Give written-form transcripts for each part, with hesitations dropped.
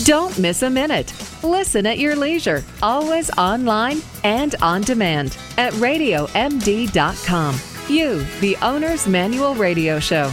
Don't miss a minute. Listen at your leisure, always online and on demand at RadioMD.com. You, the Owner's Manual Radio Show.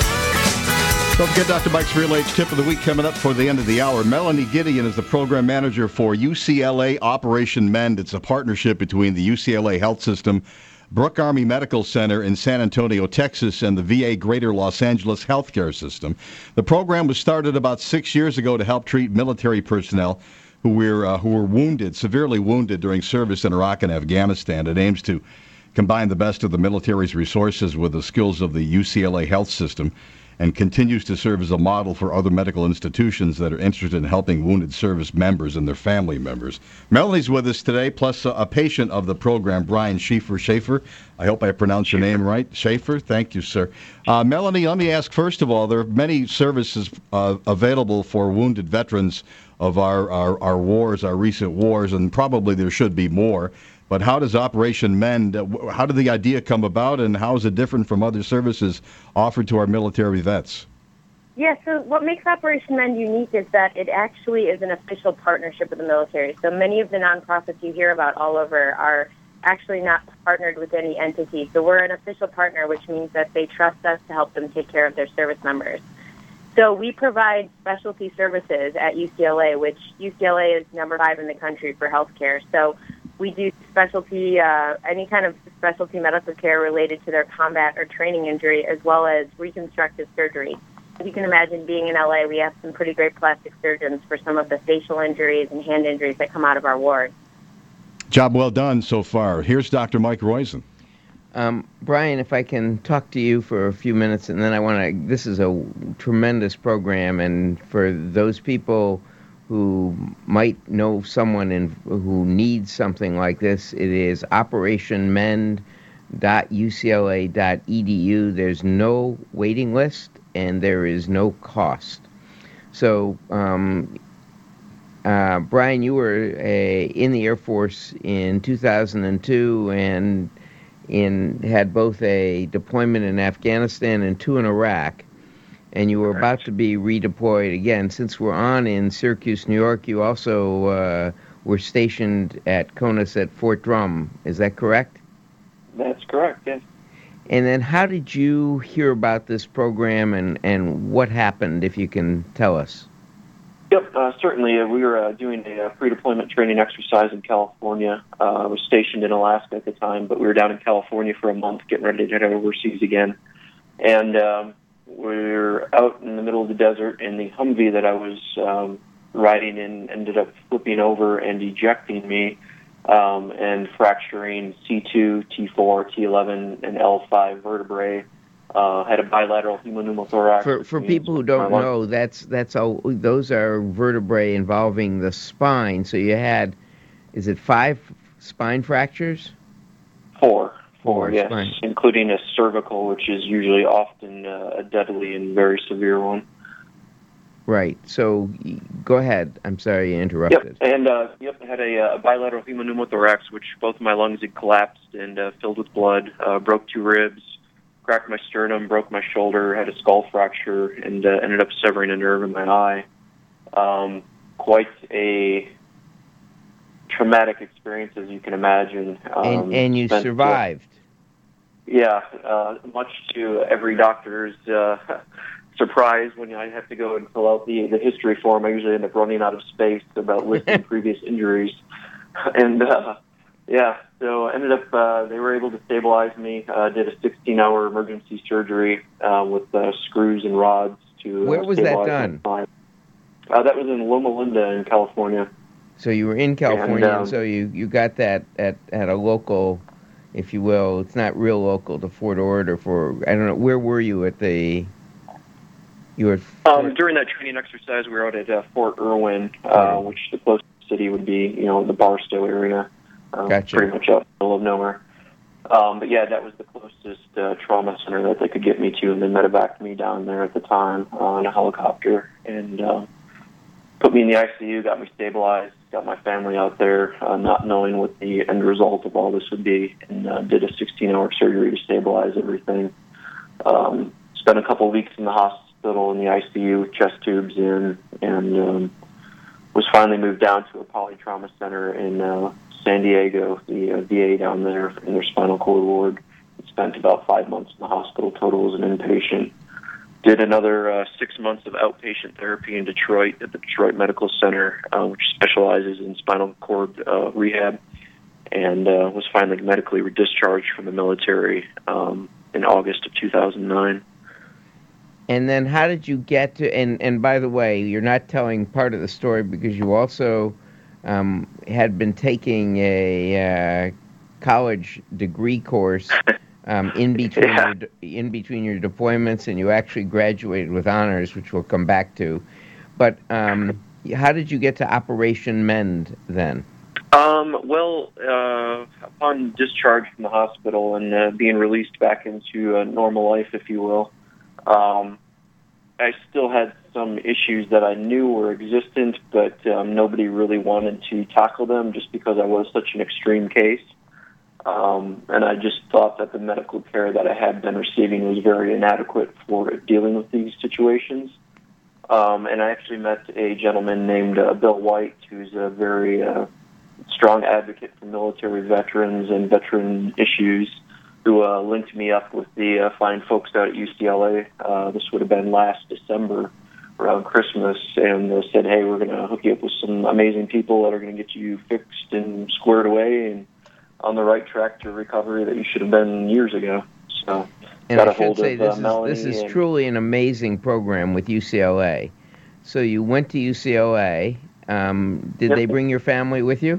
Don't forget Dr. Mike's Real Age Tip of the Week coming up for the end of the hour. Melanie Gideon is the program manager for UCLA Operation Mend. It's a partnership between the UCLA Health System, Brooke Army Medical Center in San Antonio, Texas, and the VA Greater Los Angeles Healthcare System. The program was started about 6 years ago to help treat military personnel who were wounded, severely wounded during service in Iraq and Afghanistan. It aims to combine the best of the military's resources with the skills of the UCLA Health System, and continues to serve as a model for other medical institutions that are interested in helping wounded service members and their family members. Melanie's with us today, plus a patient of the program, Brian Schaefer. I hope I pronounced your name right. Schaefer, thank you, sir. Melanie, let me ask, first of all, there are many services available for wounded veterans of our wars, our recent wars, and probably there should be more. But how does Operation Mend, how did the idea come about, and how is it different from other services offered to our military vets? Yeah, so what makes Operation Mend unique is that it actually is an official partnership with the military. So many of the nonprofits you hear about all over are actually not partnered with any entity. So we're an official partner, which means that they trust us to help them take care of their service members. So we provide specialty services at UCLA, which UCLA is number 5 in the country for healthcare. So we do specialty, any kind of specialty medical care related to their combat or training injury, as well as reconstructive surgery. As you can imagine, being in LA, we have some pretty great plastic surgeons for some of the facial injuries and hand injuries that come out of our ward. Job well done so far. Here's Dr. Mike Roizen. Brian, if I can talk to you for a few minutes, and then this is a tremendous program, and for those people who might know someone who needs something like this, it is operationmend.ucla.edu. There's no waiting list, and there is no cost. So, Brian, you were in the Air Force in 2002 and had both a deployment in Afghanistan and 2 in Iraq. And you were about to be redeployed again. Since we're on in Syracuse, New York, you also were stationed at CONUS at Fort Drum. Is that correct? That's correct, yes. And then how did you hear about this program, and what happened, if you can tell us? Yep, certainly. We were doing a pre-deployment training exercise in California. I was stationed in Alaska at the time, but we were down in California for a month getting ready to head overseas again. And we were out in the middle of the desert, and the Humvee that I was riding in ended up flipping over and ejecting me and fracturing C2, T4, T11, and L5 vertebrae. Had a bilateral hemopneumothorax. For people who don't know, those are vertebrae involving the spine. So you had, is it 5 spine fractures? 4, yes, spine. Including a cervical, which is usually often a deadly and very severe one. Right. So go ahead. I'm sorry you interrupted. Yep. And I had a bilateral hemopneumothorax, which both of my lungs had collapsed and filled with blood. Broke 2 ribs, cracked my sternum, broke my shoulder, had a skull fracture, and ended up severing a nerve in my eye. Quite a traumatic experience, as you can imagine. And you survived. Much to every doctor's surprise when I have to go and fill out the history form. I usually end up running out of space about listing previous injuries. And, so ended up, they were able to stabilize me, did a 16-hour emergency surgery with screws and rods to Where was that done? That was in Loma Linda in California. So you were in California, and so you got that at a local, if you will. It's not real local to Fort Ord or I don't know, where were you at the... You were during that training exercise, we were out at Fort Irwin, which the closest city would be, the Barstow area. Gotcha. Pretty much out in the middle of nowhere. But that was the closest trauma center that they could get me to, and they medevaced me down there at the time on a helicopter and put me in the ICU, got me stabilized, got my family out there, not knowing what the end result of all this would be, and did a 16-hour surgery to stabilize everything. Spent a couple of weeks in the hospital in the ICU with chest tubes in, and was finally moved down to a polytrauma center in San Diego, the VA down there in their spinal cord ward. Spent about 5 months in the hospital total as an inpatient. Did another 6 months of outpatient therapy in Detroit at the Detroit Medical Center, which specializes in spinal cord rehab, and was finally medically discharged from the military in August of 2009. And then how did you get to, and by the way, you're not telling part of the story because you also had been taking a college degree course in between your deployments, and you actually graduated with honors, which we'll come back to. But how did you get to Operation Mend then? Upon discharge from the hospital and being released back into normal life, if you will, I still had some issues that I knew were existent, but nobody really wanted to tackle them just because I was such an extreme case. And I just thought that the medical care that I had been receiving was very inadequate for dealing with these situations. And I actually met a gentleman named Bill White, who's a very strong advocate for military veterans and veteran issues, who linked me up with the fine folks out at UCLA. This would have been last December, around Christmas, and said, hey, we're going to hook you up with some amazing people that are going to get you fixed and squared away and on the right track to recovery that you should have been years ago. So, and I should say this is truly an amazing program with UCLA. So you went to UCLA. Did they bring your family with you?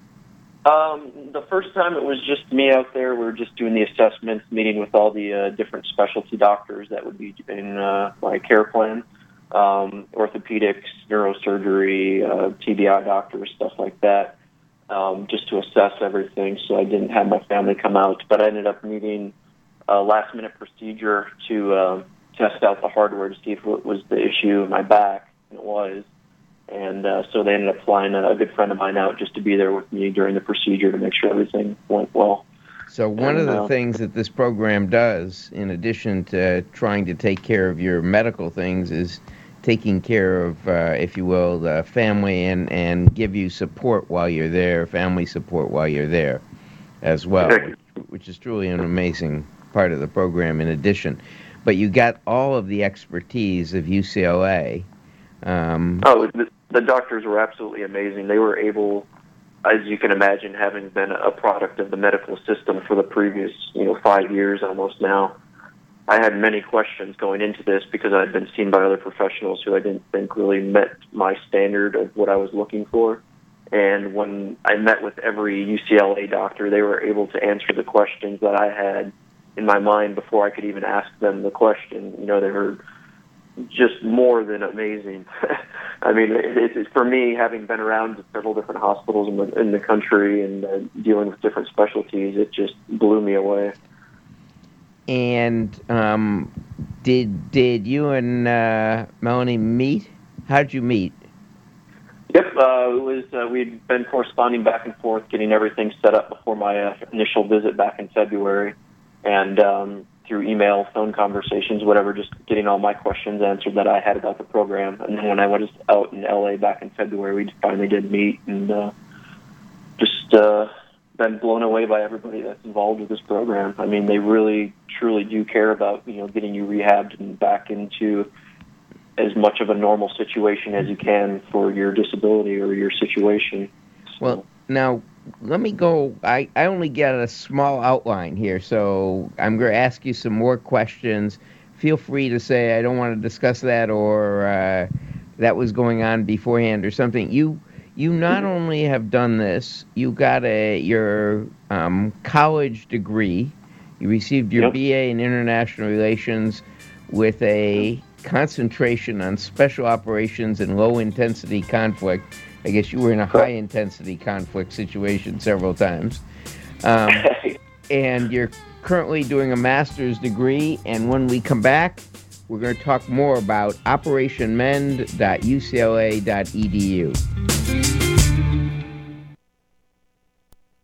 The first time it was just me out there. We were just doing the assessments, meeting with all the different specialty doctors that would be in my care plan, orthopedics, neurosurgery, TBI doctors, stuff like that, just to assess everything. So I didn't have my family come out, but I ended up needing a last-minute procedure to test out the hardware to see if it was the issue in my back, and it was. And so they ended up flying a good friend of mine out just to be there with me during the procedure to make sure everything went well. So one of the things that this program does, in addition to trying to take care of your medical things, is taking care of, if you will, the family and give you support while you're there, family support while you're there as well, which is truly an amazing part of the program in addition. But you got all of the expertise of UCLA. The doctors were absolutely amazing. They were able, as you can imagine, having been a product of the medical system for the previous, 5 years almost now. I had many questions going into this because I had been seen by other professionals who I didn't think really met my standard of what I was looking for. And when I met with every UCLA doctor, they were able to answer the questions that I had in my mind before I could even ask them the question. They were just more than amazing. I mean, it's for me, having been around several different hospitals in the country and dealing with different specialties, it just blew me away. And did you and Melanie meet? How did you meet? Yep, it was. We'd been corresponding back and forth, getting everything set up before my initial visit back in February, and through email, phone conversations, whatever, just getting all my questions answered that I had about the program. And then when I was out in LA back in February, we finally did meet, and just been blown away by everybody that's involved with this program. I mean, they really, truly do care about, getting you rehabbed and back into as much of a normal situation as you can for your disability or your situation. So. Well, now, let me go. I only get a small outline here, so I'm going to ask you some more questions. Feel free to say I don't want to discuss that, or that was going on beforehand or something. You not only have done this, you got your college degree. You received your BA in International Relations with a concentration on special operations and low-intensity conflict. I guess you were in a high-intensity conflict situation several times. And you're currently doing a master's degree, and when we come back, we're going to talk more about operationmend.ucla.edu.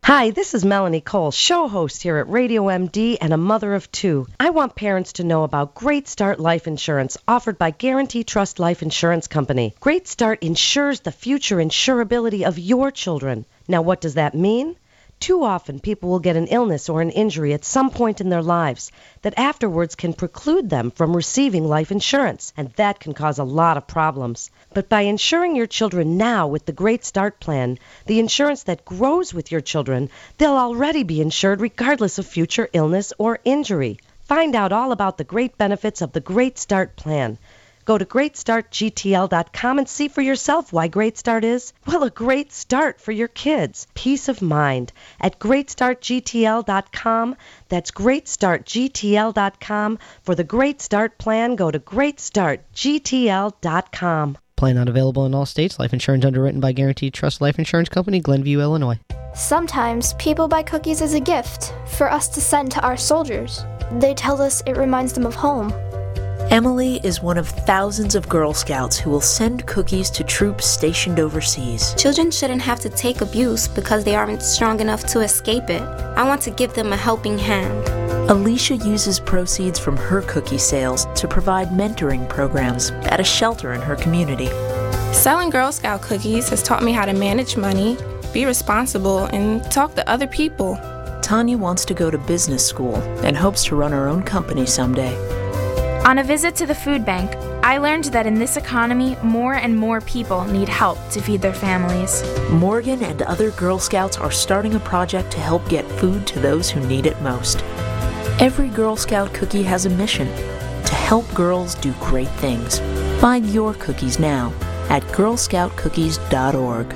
Hi, this is Melanie Cole, show host here at Radio MD and a mother of two. I want parents to know about Great Start Life Insurance offered by Guarantee Trust Life Insurance Company. Great Start insures the future insurability of your children. Now, what does that mean? Too often, people will get an illness or an injury at some point in their lives that afterwards can preclude them from receiving life insurance, and that can cause a lot of problems. But by insuring your children now with the Great Start Plan, the insurance that grows with your children, they'll already be insured regardless of future illness or injury. Find out all about the great benefits of the Great Start Plan. Go to greatstartgtl.com and see for yourself why Great Start is, well, a great start for your kids. Peace of mind at greatstartgtl.com. That's greatstartgtl.com. For the Great Start Plan, go to greatstartgtl.com. Plan not available in all states. Life insurance underwritten by Guaranteed Trust Life Insurance Company, Glenview, Illinois. Sometimes people buy cookies as a gift for us to send to our soldiers. They tell us it reminds them of home. Emily is one of thousands of Girl Scouts who will send cookies to troops stationed overseas. Children shouldn't have to take abuse because they aren't strong enough to escape it. I want to give them a helping hand. Alicia uses proceeds from her cookie sales to provide mentoring programs at a shelter in her community. Selling Girl Scout cookies has taught me how to manage money, be responsible, and talk to other people. Tanya wants to go to business school and hopes to run her own company someday. On a visit to the food bank, I learned that in this economy, more and more people need help to feed their families. Morgan and other Girl Scouts are starting a project to help get food to those who need it most. Every Girl Scout cookie has a mission: to help girls do great things. Find your cookies now at girlscoutcookies.org.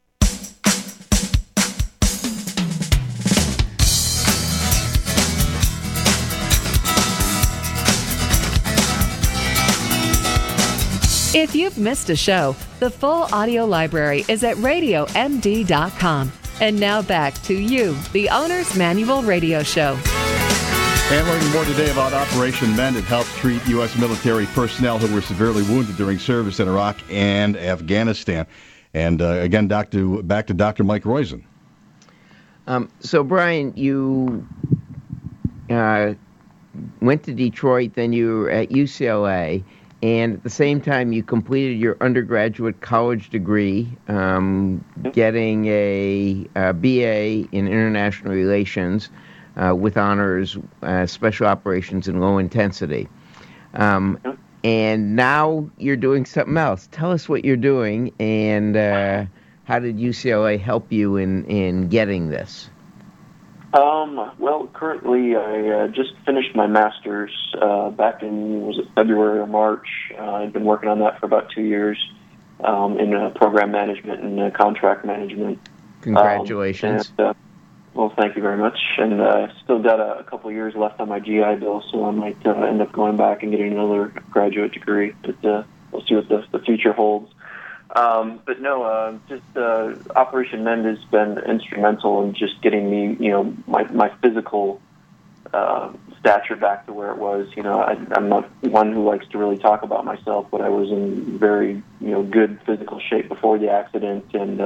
If you've missed a show, the full audio library is at radiomd.com. And now back to you, the Owner's Manual Radio Show. And learning more today about Operation Mend. It helps treat U.S. military personnel who were severely wounded during service in Iraq and Afghanistan. And again, back to Dr. Mike Roizen. So, Brian, you went to Detroit, then you were at UCLA. And at the same time, you completed your undergraduate college degree, getting a BA in International Relations with honors, Special Operations and Low Intensity. And now you're doing something else. Tell us what you're doing, and how did UCLA help you in getting this? Well, currently I just finished my master's back in, was it February or March? I've been working on that for about 2 years in program management and contract management. Congratulations. Well, thank you very much. And I still got a couple years left on my GI Bill, so I might end up going back and getting another graduate degree. But we'll see what the future holds. But no, just Operation Mend has been instrumental in just getting me, my physical stature back to where it was. I'm not one who likes to really talk about myself, but I was in very, good physical shape before the accident, and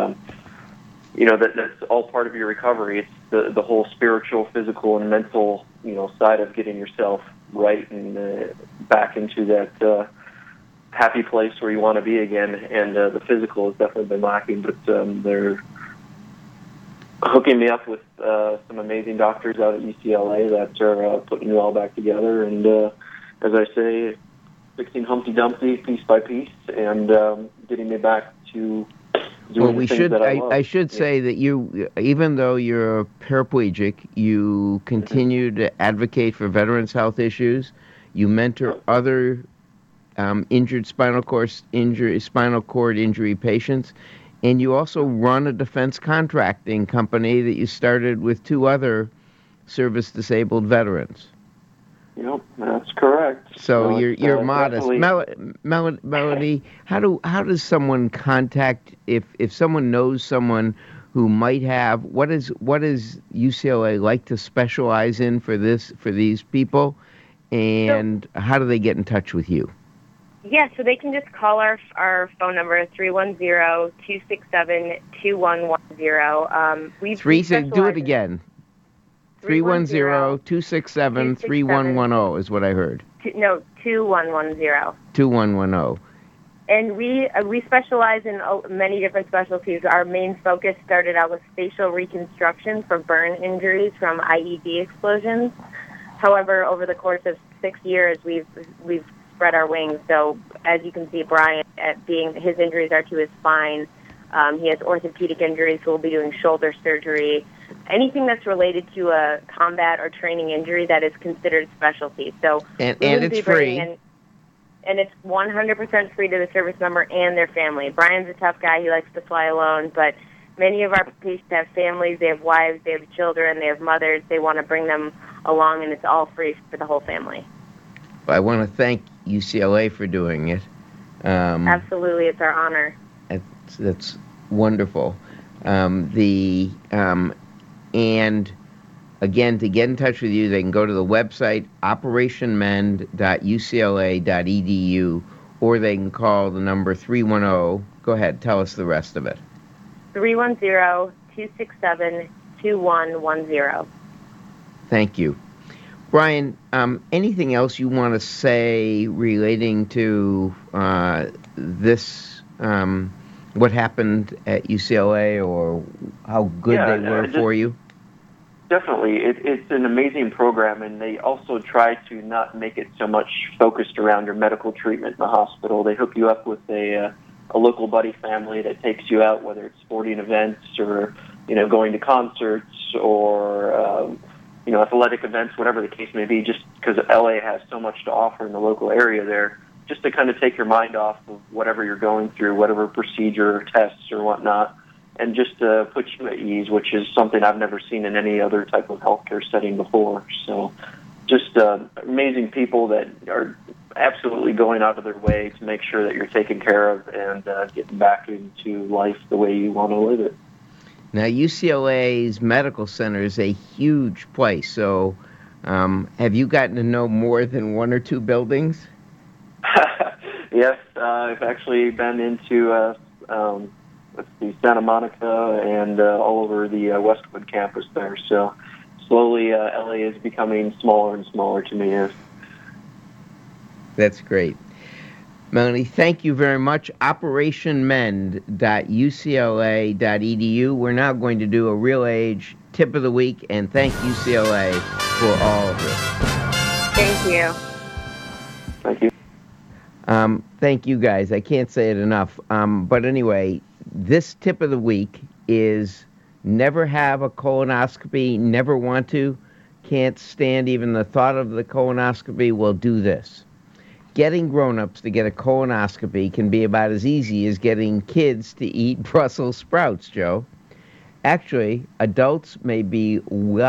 that's all part of your recovery. It's the whole spiritual, physical, and mental, side of getting yourself right and back into that happy place where you want to be again, and the physical has definitely been lacking, but they're hooking me up with some amazing doctors out at UCLA that are putting it all back together, and as I say, fixing Humpty Dumpty piece by piece, and getting me back to doing the things that I love. I should say that you, even though you're paraplegic, you continue to advocate for veterans' health issues. You mentor other injured spinal cord injury patients, and you also run a defense contracting company that you started with 2 other service-disabled veterans. Yep, that's correct. So you're modest. Melody, how does someone contact if someone knows someone who might have what is UCLA like to specialize in for these people, and how do they get in touch with you? Yeah, so they can just call our phone number, 310-267-2110. Do it again. 310-267-3110 is what I heard. 2110. 2110. And we specialize in many different specialties. Our main focus started out with facial reconstruction for burn injuries from IED explosions. However, over the course of 6 years, we've spread our wings. So as you can see, Brian, his injuries are to his spine. He has orthopedic injuries, so we'll be doing shoulder surgery. Anything that's related to a combat or training injury that is considered specialty. So and it's free. And it's 100% free to the service member and their family. Brian's a tough guy. He likes to fly alone, but many of our patients have families, they have wives, they have children, they have mothers. They want to bring them along, and it's all free for the whole family. Well, I want to thank UCLA for doing it. Absolutely, it's our honor. That's wonderful. And again, to get in touch with you, they can go to the website operationmend.ucla.edu, or they can call the number 310. Go ahead, tell us the rest of it. 310-267-2110. Thank you. Brian, anything else you want to say relating to this, what happened at UCLA, or how good they were for you? Definitely. It's an amazing program, and they also try to not make it so much focused around your medical treatment in the hospital. They hook you up with a local buddy family that takes you out, whether it's sporting events or, going to concerts or, athletic events, whatever the case may be, just because LA has so much to offer in the local area there, just to kind of take your mind off of whatever you're going through, whatever procedure or tests or whatnot, and just put you at ease, which is something I've never seen in any other type of healthcare setting before. So just amazing people that are absolutely going out of their way to make sure that you're taken care of and getting back into life the way you want to live it. Now, UCLA's medical center is a huge place, so have you gotten to know more than one or two buildings? Yes, I've actually been into Santa Monica and all over the Westwood campus there. So slowly, LA is becoming smaller and smaller to me. Yes. That's great. Melanie, thank you very much. operationmend.ucla.edu. We're now going to do a Real Age Tip of the Week, and thank UCLA for all of this. Thank you. Thank you. Thank you, guys. I can't say it enough. But anyway, this tip of the week is never have a colonoscopy, never want to, can't stand even the thought of the colonoscopy. Well, do this. Getting grown-ups to get a colonoscopy can be about as easy as getting kids to eat Brussels sprouts, Joe. Actually, adults may be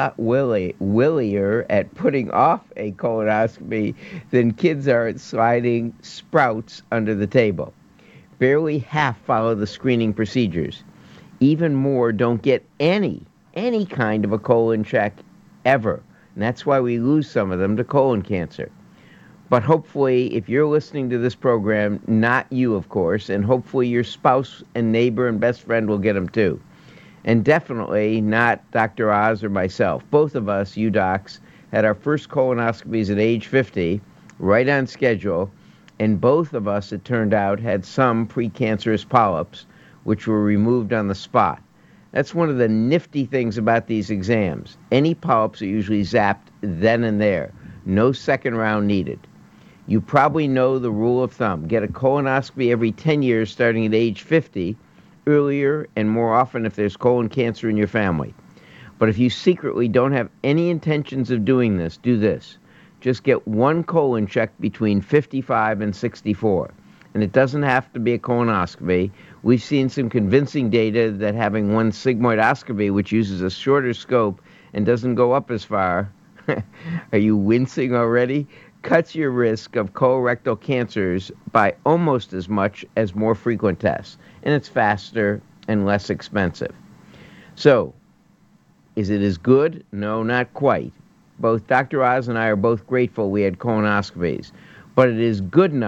willier at putting off a colonoscopy than kids are at sliding sprouts under the table. Barely half follow the screening procedures. Even more don't get any kind of a colon check ever. And that's why we lose some of them to colon cancer. But hopefully, if you're listening to this program, not you, of course, and hopefully your spouse and neighbor and best friend will get them too. And definitely not Dr. Oz or myself. Both of us, you docs, had our first colonoscopies at age 50, right on schedule, and both of us, it turned out, had some precancerous polyps, which were removed on the spot. That's one of the nifty things about these exams. Any polyps are usually zapped then and there. No second round needed. You probably know the rule of thumb. Get a colonoscopy every 10 years starting at age 50, earlier and more often if there's colon cancer in your family. But if you secretly don't have any intentions of doing this, do this. Just get one colon check between 55 and 64. And it doesn't have to be a colonoscopy. We've seen some convincing data that having one sigmoidoscopy, which uses a shorter scope and doesn't go up as far, are you wincing already? Cuts your risk of colorectal cancers by almost as much as more frequent tests. And it's faster and less expensive. So, is it as good? No, not quite. Both Dr. Oz and I are both grateful we had colonoscopies. But it is good enough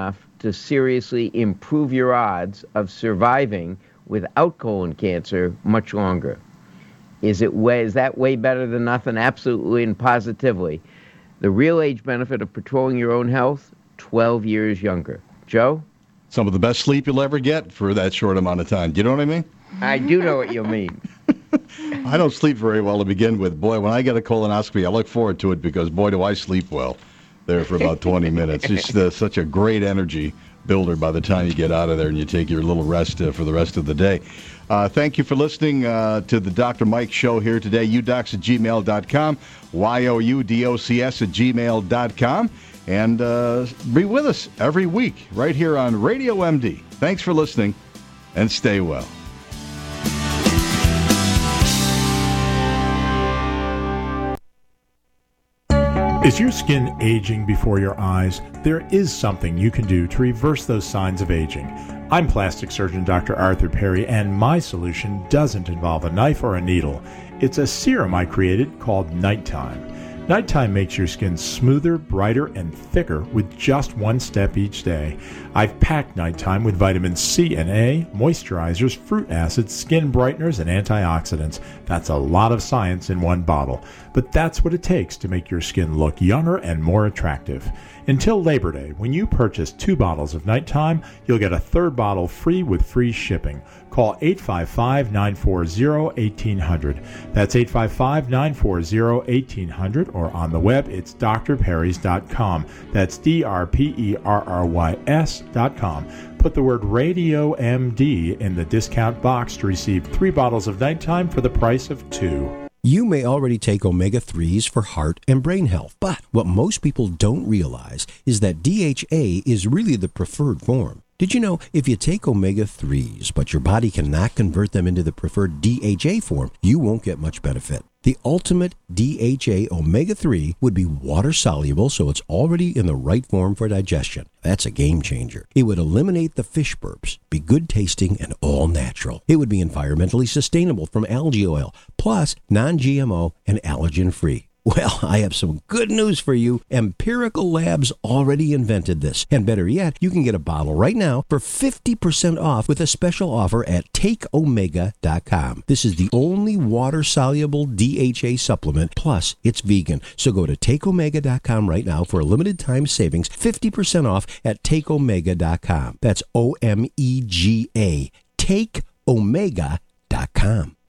to seriously improve your odds of surviving without colon cancer much longer. Is that way better than nothing? Absolutely and positively. The real age benefit of patrolling your own health, 12 years younger. Joe? Some of the best sleep you'll ever get for that short amount of time. Do you know what I mean? I do know what you mean. I don't sleep very well to begin with. Boy, when I get a colonoscopy, I look forward to it because, boy, do I sleep well there for about 20 minutes. It's such a great energy builder by the time you get out of there and you take your little rest for the rest of the day. Thank you for listening to the Dr. Mike Show here today. udocs@gmail.com, youdocs@gmail.com. And be with us every week right here on Radio MD. Thanks for listening, and stay well. Is your skin aging before your eyes? There is something you can do to reverse those signs of aging. I'm plastic surgeon Dr. Arthur Perry, and my solution doesn't involve a knife or a needle. It's a serum I created called Nighttime. Nighttime makes your skin smoother, brighter, and thicker with just one step each day. I've packed Nighttime with vitamin C and A, moisturizers, fruit acids, skin brighteners, and antioxidants. That's a lot of science in one bottle. But that's what it takes to make your skin look younger and more attractive. Until Labor Day, when you purchase 2 bottles of Nighttime, you'll get a 3rd bottle free with free shipping. Call 855-940-1800. That's 855-940-1800, or on the web, it's drperrys.com. That's DRPERRYS.com. Put the word Radio MD in the discount box to receive 3 bottles of Nighttime for the price of 2. You may already take omega-3s for heart and brain health, but what most people don't realize is that DHA is really the preferred form. Did you know if you take omega-3s, but your body cannot convert them into the preferred DHA form, you won't get much benefit? The ultimate DHA omega-3 would be water-soluble, so it's already in the right form for digestion. That's a game changer. It would eliminate the fish burps, be good tasting and all natural. It would be environmentally sustainable from algae oil, plus non-GMO and allergen-free. Well, I have some good news for you. Empirical Labs already invented this. And better yet, you can get a bottle right now for 50% off with a special offer at takeomega.com. This is the only water-soluble DHA supplement, plus it's vegan. So go to takeomega.com right now for a limited time savings, 50% off at takeomega.com. That's OMEGA, takeomega.com.